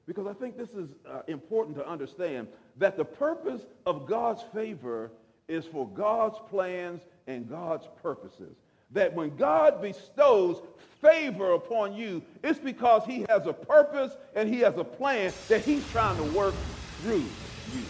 because I think this is important to understand that the purpose of God's favor is for God's plans and God's purposes. That when God bestows favor upon you, it's because he has a purpose and he has a plan that he's trying to work through you.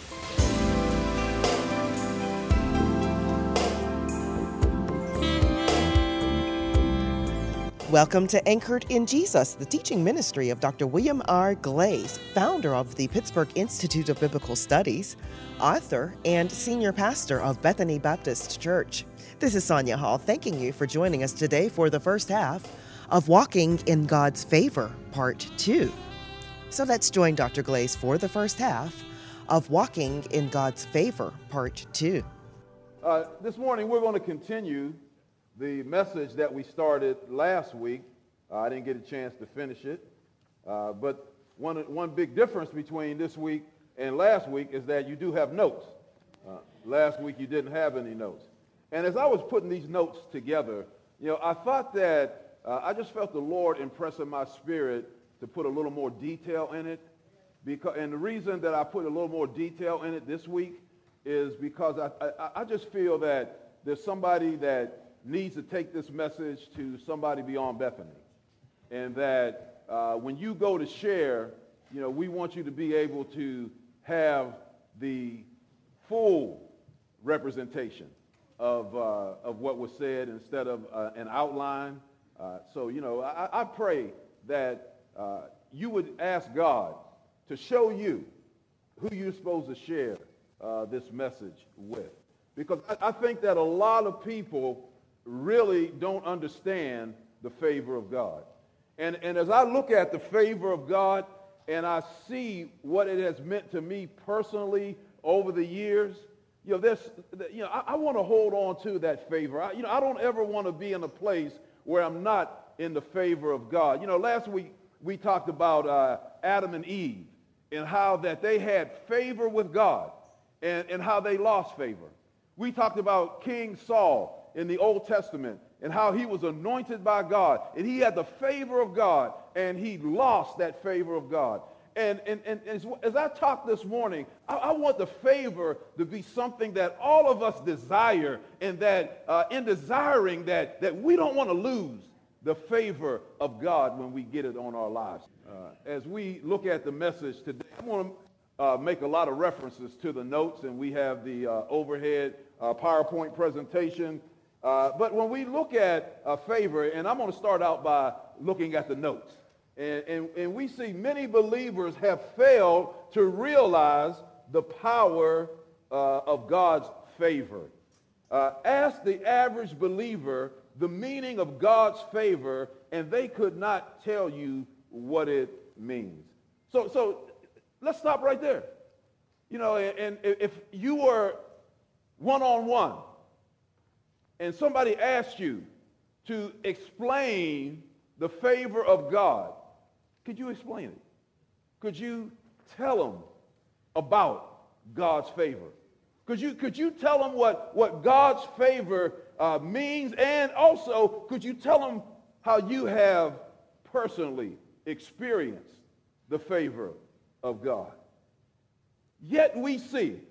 Welcome to Anchored in Jesus, the teaching ministry of Dr. William R. Glaze, founder of the Pittsburgh Institute of Biblical Studies, author, and senior pastor of Bethany Baptist Church. This is Sonia Hall thanking you for joining us today for the first half of Walking in God's Favor, Part 2. So let's join Dr. Glaze for the first half of Walking in God's Favor, Part 2. This morning we're going to continue the message that we started last week. I didn't get a chance to finish it, but one big difference between this week and last week is that you do have notes. Last week you didn't have any notes. And as I was putting these notes together, I thought that I just felt the Lord impress in my spirit to put a little more detail in it. And the reason that I put a little more detail in it this week is because I just feel that there's somebody that needs to take this message to somebody beyond Bethany. And that when you go to share, we want you to be able to have the full representation of what was said instead of an outline. So I pray that you would ask God to show you who you're supposed to share this message with. Because I think that a lot of people really don't understand the favor of God. And as I look at the favor of God and I see what it has meant to me personally over the years, I want to hold on to that favor. I don't ever want to be in a place where I'm not in the favor of God. Last week we talked about Adam and Eve and how that they had favor with God and how they lost favor. We talked about King Saul in the Old Testament and how he was anointed by God and he had the favor of God and he lost that favor of God. And as I talk this morning, I want the favor to be something that all of us desire, and that in desiring that we don't want to lose the favor of God when we get it on our lives. As we look at the message today, I want to make a lot of references to the notes, and we have the overhead PowerPoint presentation. But when we look at favor, and I'm going to start out by looking at the notes, and we see many believers have failed to realize the power of God's favor. Ask the average believer the meaning of God's favor, and they could not tell you what it means. So let's stop right there. And if you were one-on-one, and somebody asked you to explain the favor of God, could you explain it? Could you tell them about God's favor? Could you tell them what God's favor means? And also, could you tell them how you have personally experienced the favor of God? Yet we see,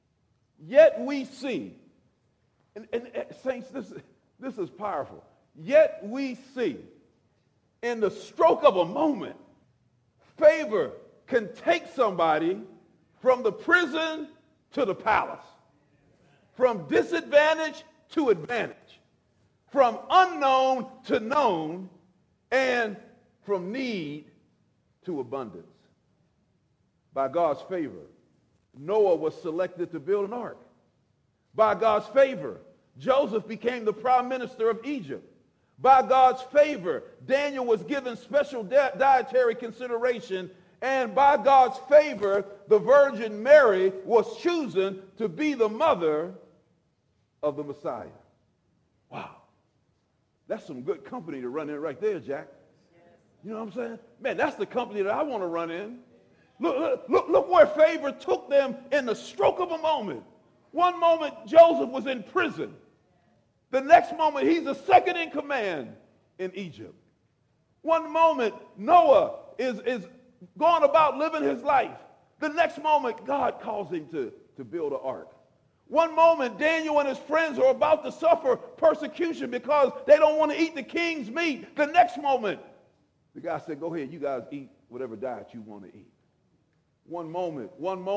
and saints, this is powerful. Yet we see, in the stroke of a moment, favor can take somebody from the prison to the palace, from disadvantage to advantage, from unknown to known, and from need to abundance. By God's favor, Noah was selected to build an ark. By God's favor, Joseph became the prime minister of Egypt. By God's favor, Daniel was given special dietary consideration. And by God's favor, the Virgin Mary was chosen to be the mother of the Messiah. Wow. That's some good company to run in right there, Jack. You know what I'm saying? Man, that's the company that I want to run in. Look where favor took them in the stroke of a moment. One moment, Joseph was in prison. The next moment, he's the second in command in Egypt. One moment, Noah is going about living his life. The next moment, God calls him to build an ark. One moment, Daniel and his friends are about to suffer persecution because they don't want to eat the king's meat. The next moment, the guy said, go ahead, you guys eat whatever diet you want to eat. One moment.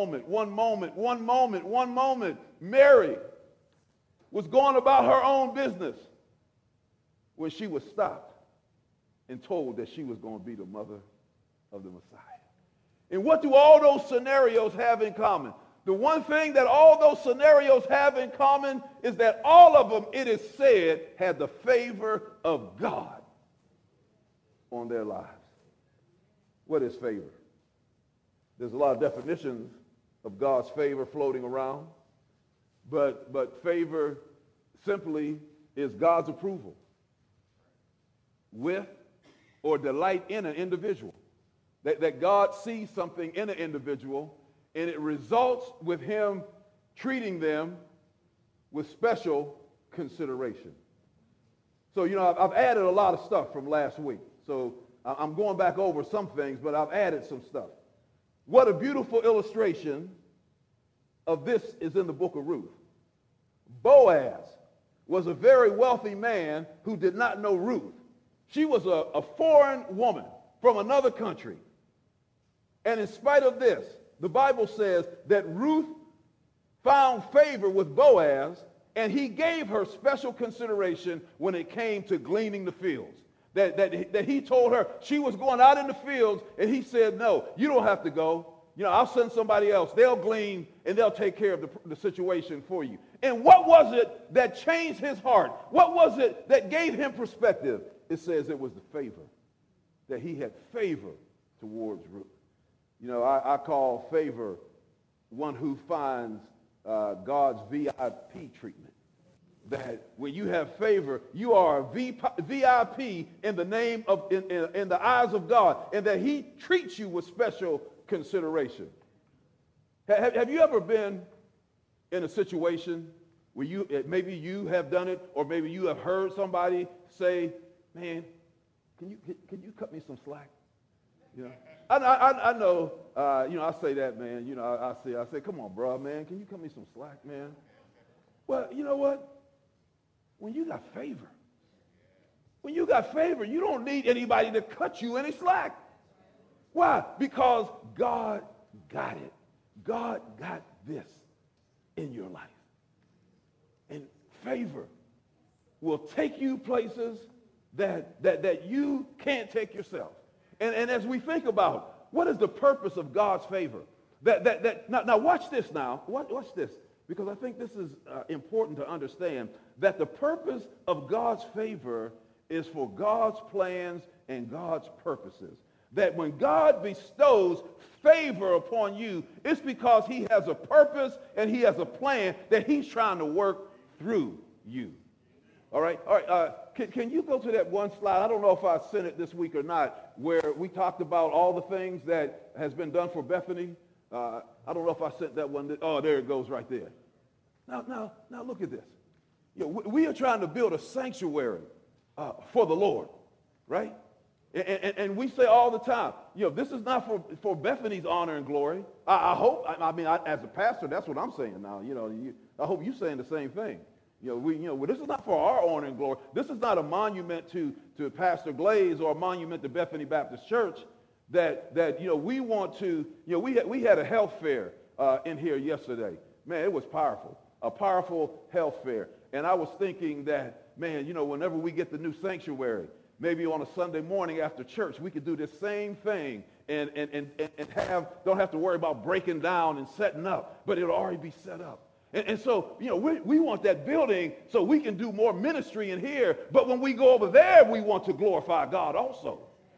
Mary was going about her own business when she was stopped and told that she was going to be the mother of the Messiah. And what do all those scenarios have in common? The one thing that all those scenarios have in common is that all of them, it is said, had the favor of God on their lives. What is favor? There's a lot of definitions of God's favor floating around, but favor simply is God's approval with or delight in an individual. That God sees something in an individual and it results with him treating them with special consideration. So, I've added a lot of stuff from last week. So I'm going back over some things, but I've added some stuff. What a beautiful illustration of this is in the book of Ruth. Boaz was a very wealthy man who did not know Ruth. She was a foreign woman from another country. And in spite of this, the Bible says that Ruth found favor with Boaz, and he gave her special consideration when it came to gleaning the fields. That he told her she was going out in the fields, and he said, no, you don't have to go. I'll send somebody else. They'll glean, and they'll take care of the situation for you. And what was it that changed his heart? What was it that gave him perspective? It says it was the favor, that he had favor towards Ruth. I call favor one who finds God's VIP treatment. That when you have favor, you are a VIP in the name of, in the eyes of God, and that he treats you with special consideration. Have you ever been in a situation where maybe you have done it, or maybe you have heard somebody say, man, can you cut me some slack? I know, I say that, man. I say, come on, bro, man, can you cut me some slack, man? Well, you know what? When you got favor, you don't need anybody to cut you any slack. Why? Because God got it. God got this in your life. And favor will take you places that you can't take yourself. And as we think about what is the purpose of God's favor, now watch this now. Watch this, because I think this is important to understand that the purpose of God's favor is for God's plans and God's purposes. That when God bestows favor upon you, it's because he has a purpose and he has a plan that he's trying to work through you. All right. Can you go to that one slide? I don't know if I sent it this week or not, where we talked about all the things that has been done for Bethany. I don't know if I sent that one. Oh, there it goes right there. Now look at this. We are trying to build a sanctuary for the Lord, right? And we say all the time, this is not for Bethany's honor and glory. I hope, as a pastor, that's what I'm saying now. I hope you're saying the same thing. This is not for our honor and glory. This is not a monument to Pastor Glaze or a monument to Bethany Baptist Church. That we want to. We had a health fair in here yesterday. Man, it was powerful. A powerful health fair. And I was thinking that, man, whenever we get the new sanctuary, maybe on a Sunday morning after church, we could do this same thing and don't have to worry about breaking down and setting up, but it'll already be set up. And so, we want that building so we can do more ministry in here. But when we go over there, we want to glorify God also.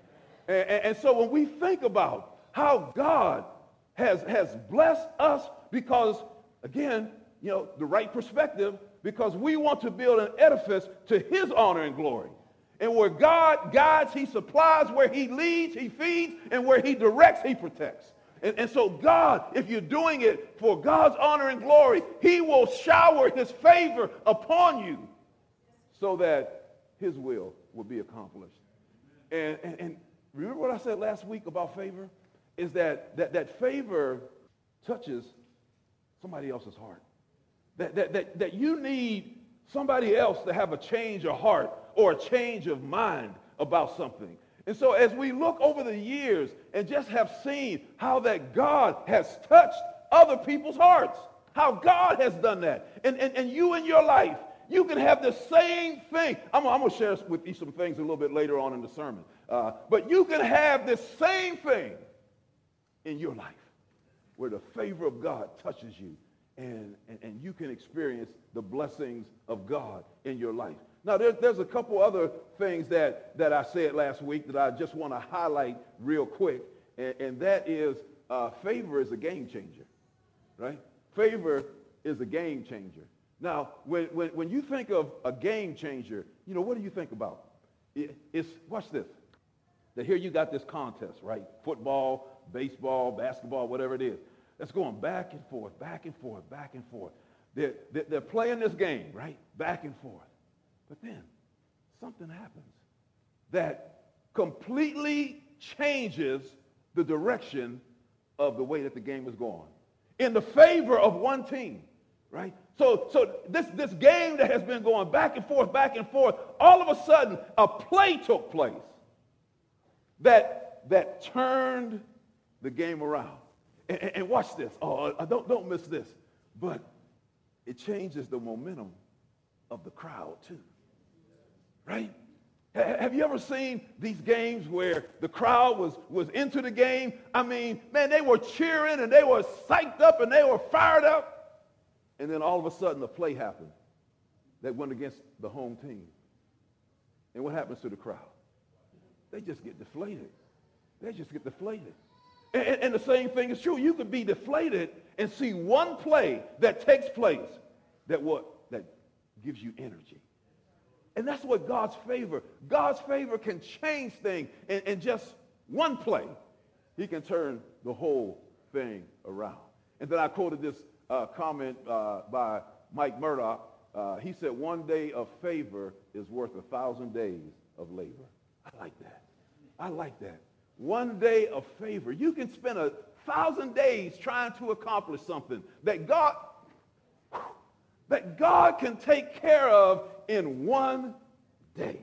And so when we think about how God has blessed us, because, again, the right perspective, because we want to build an edifice to his honor and glory. And where God guides, he supplies. Where he leads, he feeds. And where he directs, he protects. And so God, if you're doing it for God's honor and glory, he will shower his favor upon you so that his will be accomplished. And remember what I said last week about favor? is that favor touches somebody else's heart. That you need somebody else to have a change of heart or a change of mind about something. And so as we look over the years and just have seen how that God has touched other people's hearts, how God has done that. And you in your life, you can have the same thing. I'm going to share with you some things a little bit later on in the sermon. But you can have this same thing in your life where the favor of God touches you and you can experience the blessings of God in your life. Now, there's a couple other things that I said last week that I just want to highlight real quick, and that is favor is a game changer, right? Favor is a game changer. Now, when you think of a game changer, you know, what do you think about? Watch this. That here you got this contest, right? Football, baseball, basketball, whatever it is. That's going back and forth, back and forth, back and forth. They're playing this game, right? Back and forth. But then something happens that completely changes the direction of the way that the game is going in the favor of one team, right? So this game that has been going back and forth, all of a sudden a play took place that turned the game around. And watch this. Oh, don't miss this. But it changes the momentum of the crowd too. Right? Have you ever seen these games where the crowd was into the game? I mean, man, they were cheering and they were psyched up and they were fired up. And then all of a sudden a play happened that went against the home team. And what happens to the crowd? They just get deflated. And the same thing is true. You could be deflated and see one play that takes place that gives you energy. And that's what God's favor can change things in just one play. He can turn the whole thing around. And then I quoted this comment by Mike Murdoch. He said, "One day of favor is worth 1,000 days of labor." I like that. One day of favor. You can spend 1,000 days trying to accomplish something that God can take care of in one day.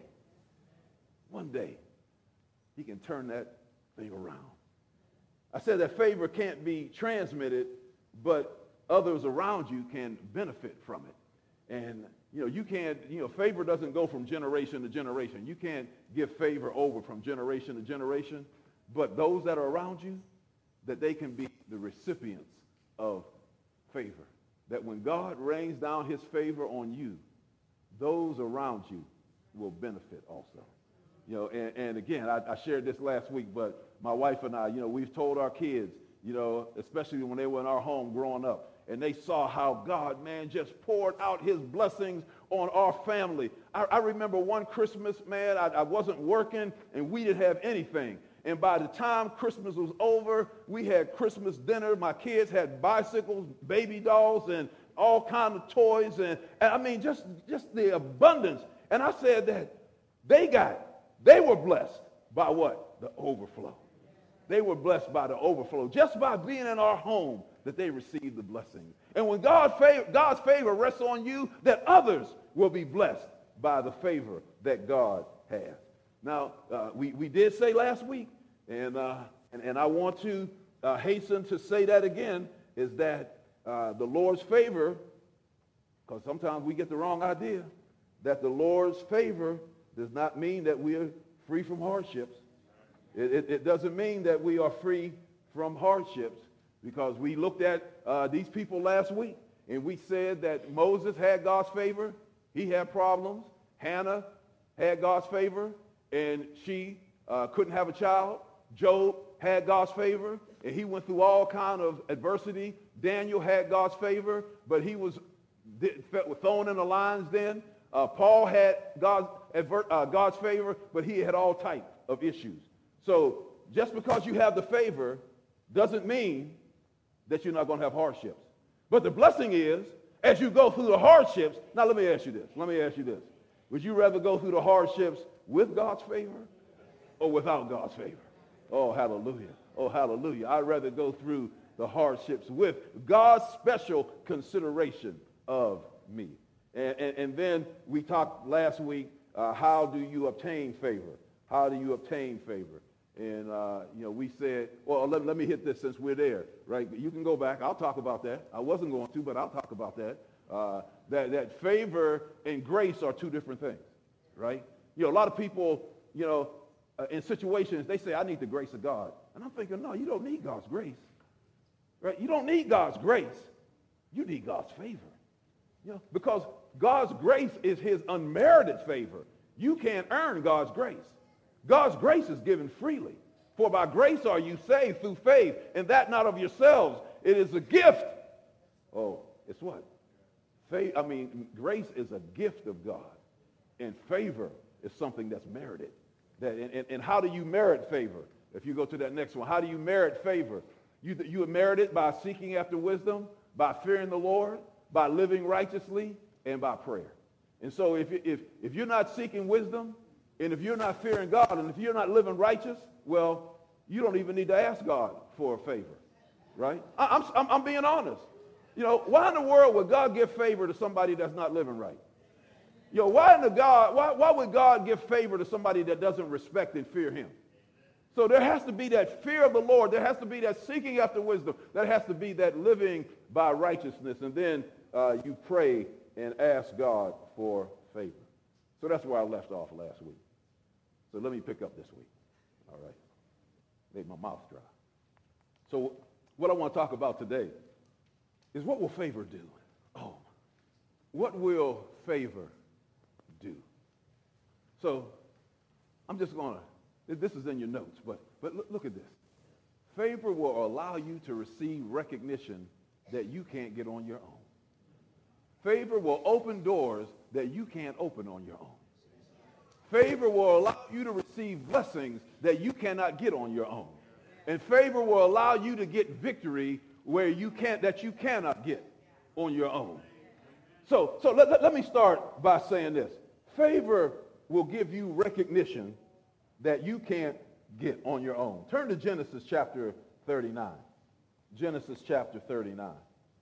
One day, he can turn that thing around. I said that favor can't be transmitted, but others around you can benefit from it. And, favor doesn't go from generation to generation. You can't give favor over from generation to generation, but those that are around you, that they can be the recipients of favor. That when God rains down his favor on you, those around you will benefit also. And again, I shared this last week, but my wife and I, we've told our kids, especially when they were in our home growing up, and they saw how God, man, just poured out his blessings on our family. I remember one Christmas, man, I wasn't working, and we didn't have anything. And by the time Christmas was over, we had Christmas dinner. My kids had bicycles, baby dolls, and all kinds of toys. And I mean, just the abundance. And I said that they were blessed by what? The overflow. They were blessed by the overflow. Just by being in our home, that they received the blessings. And when God's favor rests on you, that others will be blessed by the favor that God has. Now, we did say last week, and I want to hasten to say that again, is that the Lord's favor, because sometimes we get the wrong idea, that the Lord's favor does not mean that we are free from hardships. It doesn't mean that we are free from hardships, because we looked at these people last week, and we said that Moses had God's favor. He had problems. Hannah had God's favor, and she couldn't have a child. Job had God's favor, and he went through all kind of adversity. Daniel had God's favor, but he was thrown in the lion's den. Paul had God's favor, but he had all types of issues. So just because you have the favor doesn't mean that you're not going to have hardships. But the blessing is, as you go through the hardships, now let me ask you this. Would you rather go through the hardships with God's favor or without God's favor? Oh, hallelujah. Oh, hallelujah. I'd rather go through the hardships with God's special consideration of me. And then we talked last week, how do you obtain favor? How do you obtain favor? And, we said, well, let me hit this since we're there, right? You can go back. I'll talk about that. I wasn't going to, but I'll talk about that. That favor and grace are two different things, right? A lot of people, in situations, they say, I need the grace of God. And I'm thinking, no, you don't need God's grace, right? You don't need God's grace. You need God's favor, because God's grace is his unmerited favor. You can't earn God's grace. God's grace is given freely. For by grace are you saved through faith, and that not of yourselves. It is a gift. Oh, it's what? Grace is a gift of God, and favor is something that's merited. And how do you merit favor? If you go to that next one, how do you merit favor? You merit it by seeking after wisdom, by fearing the Lord, by living righteously, and by prayer. And so if you're not seeking wisdom, and if you're not fearing God, and if you're not living righteous, well, you don't even need to ask God for a favor, right? I'm being honest. Why in the world would God give favor to somebody that's not living right? Why would God give favor to somebody that doesn't respect and fear him? So there has to be that fear of the Lord. There has to be that seeking after wisdom. There has to be that living by righteousness. And then you pray and ask God for favor. So that's where I left off last week. So let me pick up this week. All right. Made my mouth dry. So what I want to talk about today is, what will favor do? Oh, what will favor do? So I'm just going to, this is in your notes, but look at this. Favor will allow you to receive recognition that you can't get on your own. Favor will open doors that you can't open on your own. Favor will allow you to receive blessings that you cannot get on your own. And favor will allow you to get victory that you cannot get on your own. So let me start by saying this. Favor will give you recognition that you can't get on your own. Turn to Genesis chapter 39. Genesis chapter 39.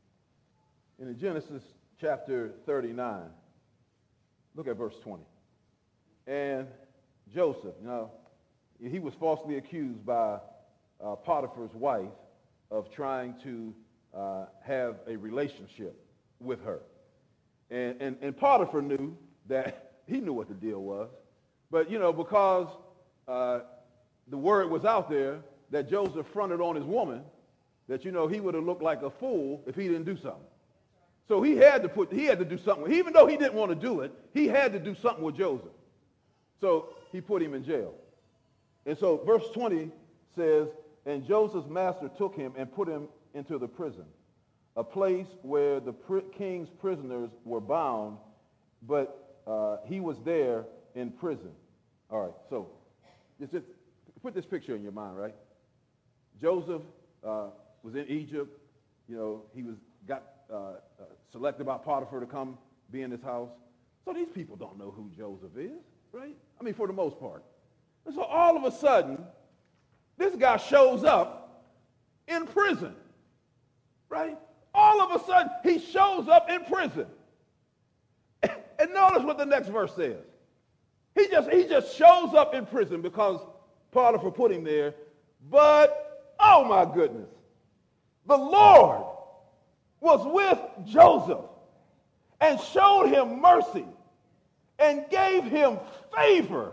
In Genesis chapter 39, look at verse 20. And Joseph, he was falsely accused by Potiphar's wife of trying to have a relationship with her. And Potiphar knew that he knew what the deal was. But, because the word was out there that Joseph fronted on his woman, that, he would have looked like a fool if he didn't do something. So he had to do something. Even though he didn't want to do it, he had to do something with Joseph. So he put him in jail. And so verse 20 says, and Joseph's master took him and put him into the prison, a place where the king's prisoners were bound, but he was there in prison. All right, so just put this picture in your mind, right? Joseph was in Egypt. He got selected by Potiphar to come be in his house. So these people don't know who Joseph is, right? For the most part. And so all of a sudden, this guy shows up in prison, right? All of a sudden, he shows up in prison. And notice what the next verse says. He just shows up in prison because Potiphar put him there. But, oh my goodness, the Lord was with Joseph and showed him mercy and gave him favor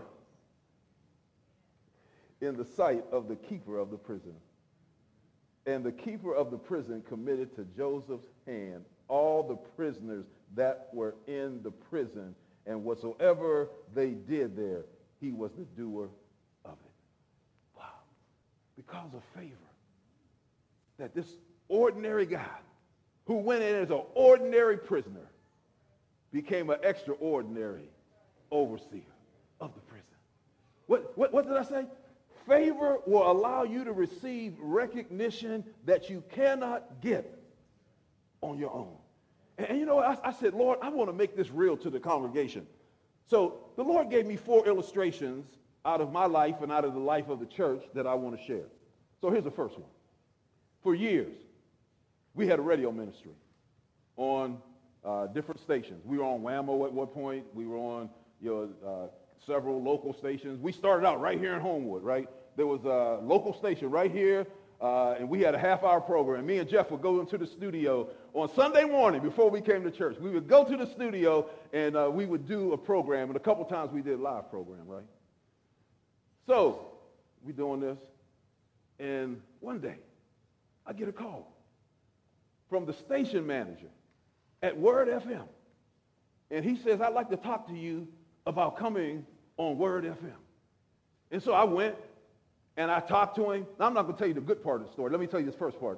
in the sight of the keeper of the prison. And the keeper of the prison committed to Joseph's hand all the prisoners that were in the prison, and whatsoever they did there, he was the doer of it. Wow. Because of favor, that this ordinary guy who went in as an ordinary prisoner became an extraordinary overseer of the prison. What did I say? Favor will allow you to receive recognition that you cannot get on your own. And I said, Lord, I want to make this real to the congregation. So the Lord gave me 4 illustrations out of my life and out of the life of the church that I want to share. So here's the first one. For years, we had a radio ministry on different stations. We were on Whammo at one point. We were on several local stations. We started out right here in Homewood, right? There was a local station right here, and we had a half-hour program. Me and Jeff would go into the studio on Sunday morning before we came to church. We would go to the studio, and we would do a program, and a couple times we did a live program, right? So we're doing this, and one day I get a call from the station manager at Word FM, and he says, I'd like to talk to you about coming on Word FM. And so I went, and I talked to him. Now, I'm not going to tell you the good part of the story. Let me tell you this first part.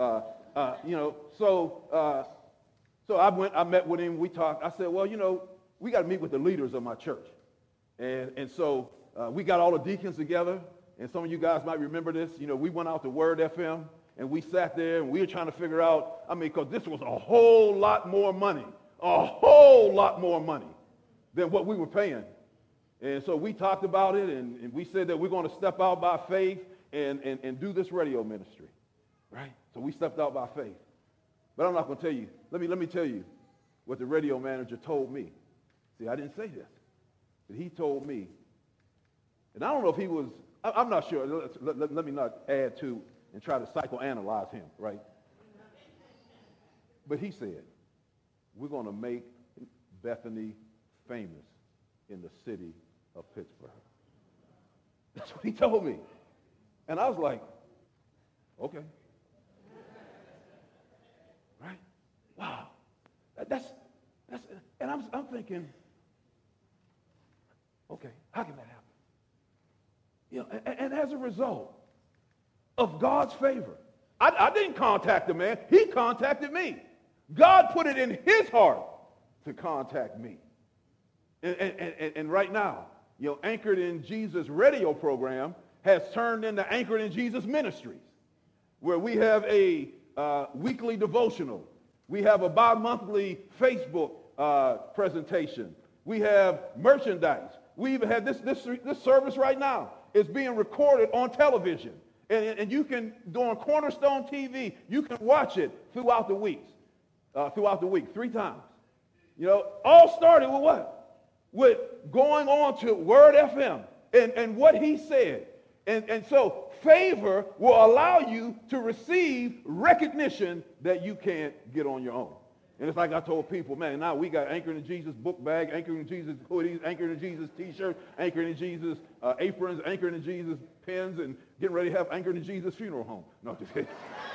So I went, I met with him, we talked. I said, well, we got to meet with the leaders of my church. And so we got all the deacons together, and some of you guys might remember this. We went out to Word FM, and we sat there, and we were trying to figure out, because this was a whole lot more money than what we were paying. And so we talked about it, and we said that we're going to step out by faith and do this radio ministry, right? So we stepped out by faith. But I'm not going to tell you. Let me tell you what the radio manager told me. See, I didn't say this, but he told me, and I don't know if he was, I'm not sure. Let me not add to and try to psychoanalyze him, right? But he said, we're going to make Bethany famous in the city of Pittsburgh. That's what he told me. And I was like, okay. Right? Wow. That's and I'm thinking, okay, how can that happen? And as a result of God's favor, I didn't contact the man. He contacted me. God put it in his heart to contact me. And right now, Anchored in Jesus radio program has turned into Anchored in Jesus Ministries, where we have a weekly devotional. We have a bi-monthly Facebook presentation. We have merchandise. We even have this service right now. It's being recorded on television. And you can, on Cornerstone TV, you can watch it throughout the week, 3 times. All started with what? With going on to Word FM and what he said. And so favor will allow you to receive recognition that you can't get on your own. And it's like I told people, man, now we got Anchored in Jesus book bag, Anchored in Jesus hoodies, Anchored in Jesus t-shirt, Anchored in Jesus aprons, Anchored in Jesus pens, and getting ready to have Anchored in Jesus funeral home. No, just kidding.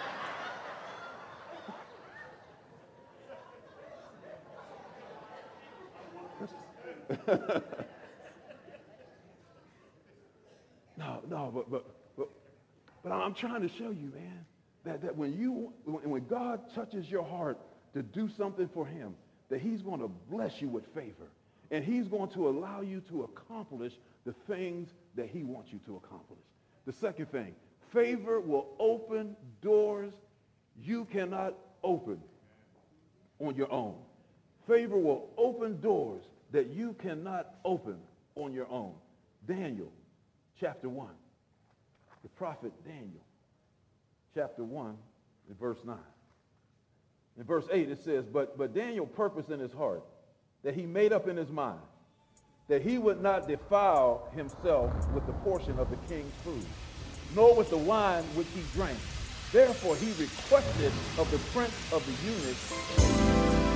But I'm trying to show you, man, that when God touches your heart to do something for him, that he's going to bless you with favor, and he's going to allow you to accomplish the things that he wants you to accomplish. The second thing, favor will open doors you cannot open on your own. Favor will open doors that you cannot open on your own. Daniel, chapter 1. The prophet Daniel, chapter 1, and verse 9. In verse 8 it says, But Daniel purposed in his heart, that he made up in his mind, that he would not defile himself with the portion of the king's food, nor with the wine which he drank. Therefore he requested of the prince of the eunuchs.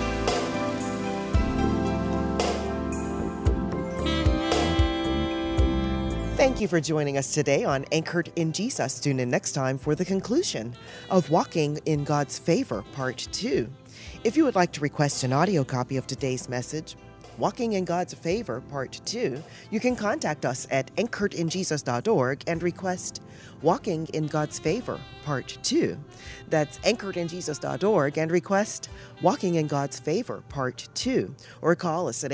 Thank you for joining us today on Anchored in Jesus. Tune in next time for the conclusion of Walking in God's Favor, Part 2. If you would like to request an audio copy of today's message, Walking in God's Favor, Part 2, you can contact us at anchoredinjesus.org and request Walking in God's Favor, Part 2. That's anchoredinjesus.org and request Walking in God's Favor, Part 2. Or call us at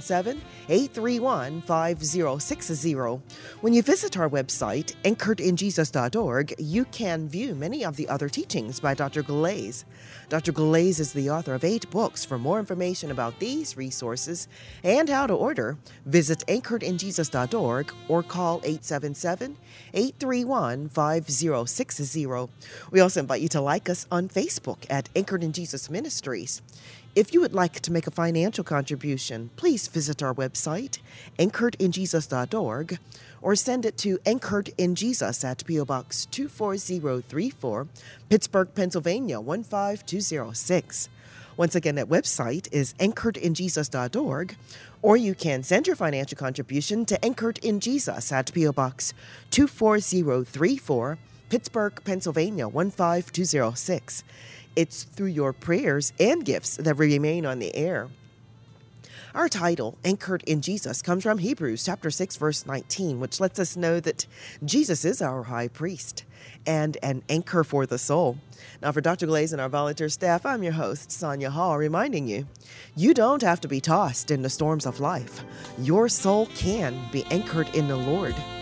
877-831-5060. When you visit our website, anchoredinjesus.org, you can view many of the other teachings by Dr. Galais. Dr. Galais is the author of 8 books. For more information about these resources, times and how to order, visit anchoredinjesus.org or call 877-831-5060. We also invite you to like us on Facebook at Anchored in Jesus Ministries. If you would like to make a financial contribution, please visit our website, anchoredinjesus.org, or send it to Anchored in Jesus at P.O. Box 24034, Pittsburgh, Pennsylvania 15206. Once again, that website is anchoredinjesus.org, or you can send your financial contribution to Anchored in Jesus at P.O. Box 24034, Pittsburgh, Pennsylvania 15206. It's through your prayers and gifts that we remain on the air. Our title, Anchored in Jesus, comes from Hebrews chapter 6, verse 19, which lets us know that Jesus is our high priest and an anchor for the soul. Now, for Dr. Glaze and our volunteer staff, I'm your host, Sonia Hall, reminding you, you don't have to be tossed in the storms of life. Your soul can be anchored in the Lord.